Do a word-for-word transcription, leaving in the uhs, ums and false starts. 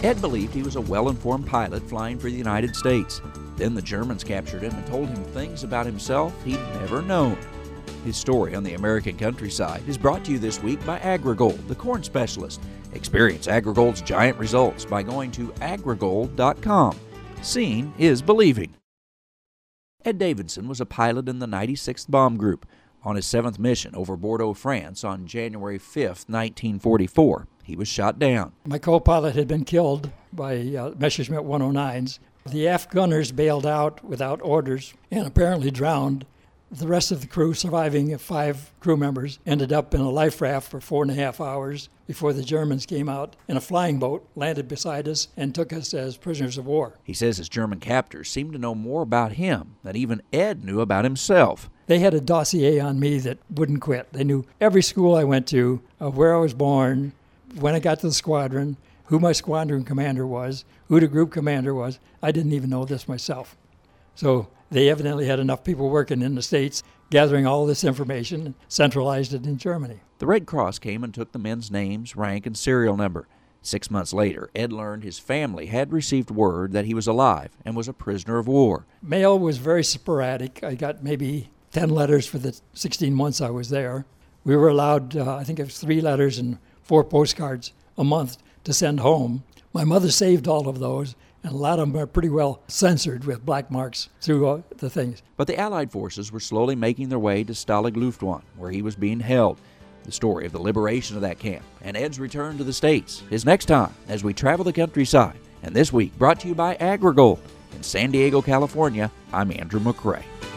Ed believed he was a well-informed pilot flying for the United States. Then the Germans captured him and told him things about himself he'd never known. His story on the American countryside is brought to you this week by Agrigold, the corn specialist. Experience Agrigold's giant results by going to agrigold dot com. Seeing is believing. Ed Davidson was a pilot in the ninety-sixth Bomb Group. On his seventh mission over Bordeaux, France on January fifth, nineteen forty-four, he was shot down. My co-pilot had been killed by uh, Messerschmitt one oh nines. The aft gunners bailed out without orders and apparently drowned. The rest of the crew, surviving five crew members, ended up in a life raft for four and a half hours before the Germans came out in a flying boat, landed beside us, and took us as prisoners of war. He says his German captors seemed to know more about him than even Ed knew about himself. They had a dossier on me that wouldn't quit. They knew every school I went to, uh, where I was born, when I got to the squadron, who my squadron commander was, who the group commander was. I didn't even know this myself. So they evidently had enough people working in the States gathering all this information and centralized it in Germany. The Red Cross came and took the men's names, rank, and serial number. Six months later, Ed learned his family had received word that he was alive and was a prisoner of war. Mail was very sporadic. I got maybe ten letters for the sixteen months I was there. We were allowed, uh, I think it was three letters and four postcards a month to send home. My mother saved all of those, and a lot of them are pretty well censored with black marks through uh, the things. But the Allied forces were slowly making their way to Stalag Luftwaffe, where he was being held. The story of the liberation of that camp and Ed's return to the States is next time as we travel the countryside. And this week, brought to you by Agrigold. In San Diego, California, I'm Andrew McRae.